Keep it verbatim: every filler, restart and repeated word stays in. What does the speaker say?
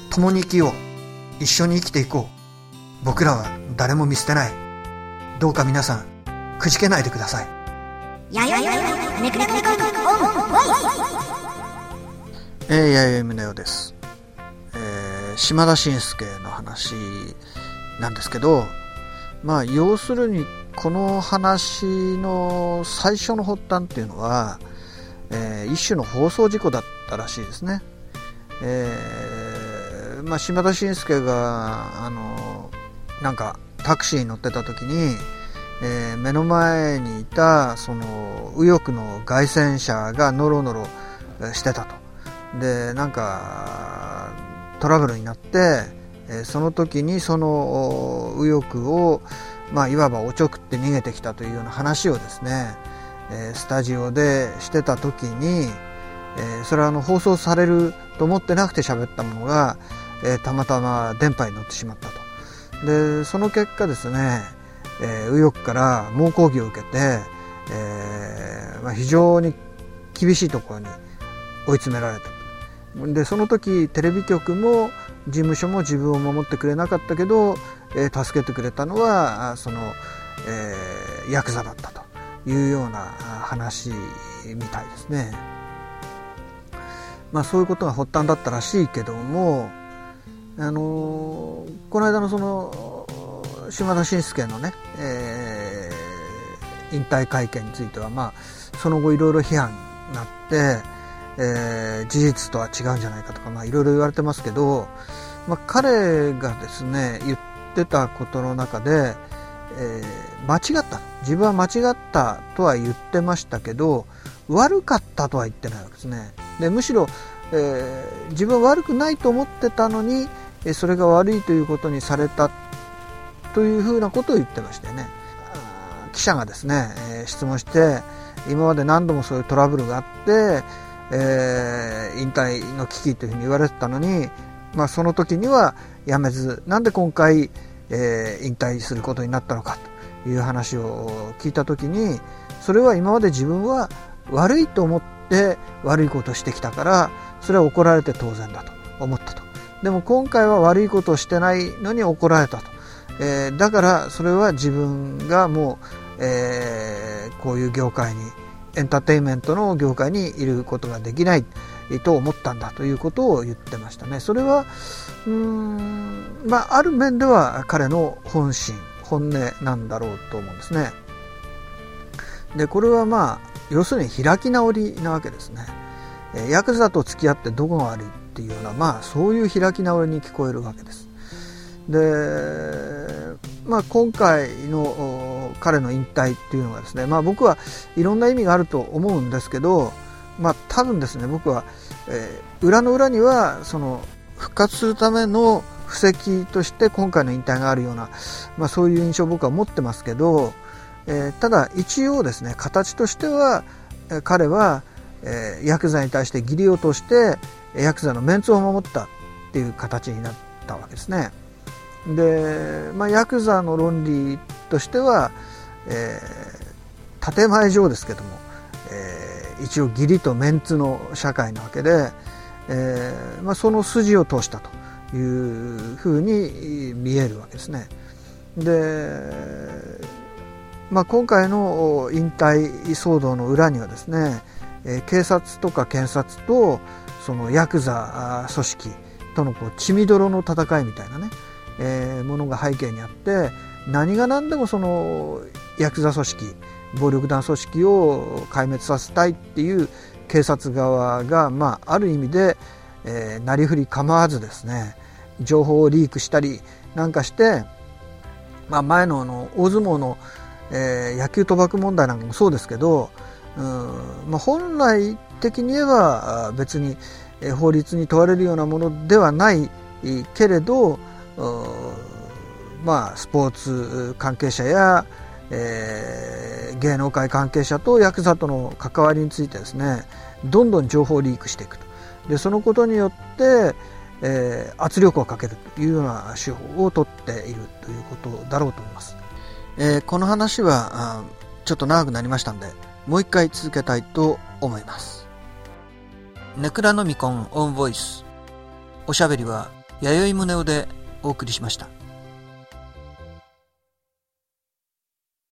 共に生きよう。一緒に生きていこう。僕らは誰も見捨てない。どうか皆さんくじけないでください。 ややややめくらくらくらえー、ややむねよです。えー、島田紳介の話なんですけど、まあ要するにこの話の最初の発端っていうのは、えー、一種の放送事故だったらしいですね。えーまあ、島田紳介があのなんかタクシーに乗ってた時に、えー、目の前にいたその右翼の街宣車がノロノロしてたと。でなんかトラブルになって、えー、その時にその右翼を、まあ、いわばおちょくって逃げてきたというような話をですね、えー、スタジオでしてた時に、えー、それはあの放送されると思ってなくて喋ったものが、えー、たまたま電波に乗ってしまったと。でその結果ですね、えー、右翼から猛抗議を受けて、えーまあ、非常に厳しいところに追い詰められた。でその時テレビ局も事務所も自分を守ってくれなかったけど、えー、助けてくれたのはその、えー、ヤクザだったというような話みたいですね。まあそういうことが発端だったらしいけども、あのー、この間のその島田紳介のね、えー、引退会見については、まあその後いろいろ批判になって、えー、事実とは違うんじゃないかとか、まあいろいろ言われてますけど、まあ、彼がですね言ってたことの中で、えー、間違った自分は間違ったとは言ってましたけど悪かったとは言ってないわけですね。でむしろ、えー、自分は悪くないと思ってたのにそれが悪いということにされたというふうなことを言ってましてね。記者がですね、えー、質問して今まで何度もそういうトラブルがあって、えー、引退の危機というふうに言われてたのに、まあ、その時にはやめずなんで今回、えー、引退することになったのかという話を聞いた時に、それは今まで自分は悪いと思って悪いことをしてきたからそれは怒られて当然だと思ったと。でも今回は悪いことをしてないのに怒られたと、えー、だからそれは自分がもう、えー、こういう業界にエンターテインメントの業界にいることができないと思ったんだということを言ってましたね。それはうーん、まあ、ある面では彼の本心本音なんだろうと思うんですね。でこれはまあ要するに開き直りなわけですね。ヤクザと付き合ってどこが悪いっていうような、まあそういう開き直りに聞こえるわけです。で、まあ、今回の彼の引退っていうのがですね、まあ、僕はいろんな意味があると思うんですけど、まあ、多分ですね僕は、えー、裏の裏にはその復活するための布石として今回の引退があるような、まあ、そういう印象を僕は持ってますけど、えー、ただ一応ですね形としては、えー、彼は、えー、ヤクザに対して義理を通してヤクザのメンツを守ったっていう形になったわけですね。で、まあ、ヤクザの論理としては、えー、建前上ですけども、えー、一応義理とメンツの社会なわけで、えーまあ、その筋を通したというふうに見えるわけですね。で、まあ、今回の引退騒動の裏にはですね、えー、警察とか検察とそのヤクザ組織とのこう血みどろの戦いみたいなね、えー、ものが背景にあって、何が何でもそのヤクザ組織暴力団組織を壊滅させたいっていう警察側が、まあ、ある意味で、えー、なりふり構わずですね情報をリークしたりなんかして、まあ、前のあの大相撲の、えー、野球賭博問題なんかもそうですけど、うんまあ、本来的に言えば別に法律に問われるようなものではないけれど、まあ、スポーツ関係者や、えー、芸能界関係者とヤクザとの関わりについてですねどんどん情報をリークしていくと。でそのことによって、えー、圧力をかけるというような手法を取っているということだろうと思います。えー、この話はちょっと長くなりましたのでもう一回続けたいと思います。ネクラノミコンオンボイス。おしゃべりは弥生宗男でお送りしました。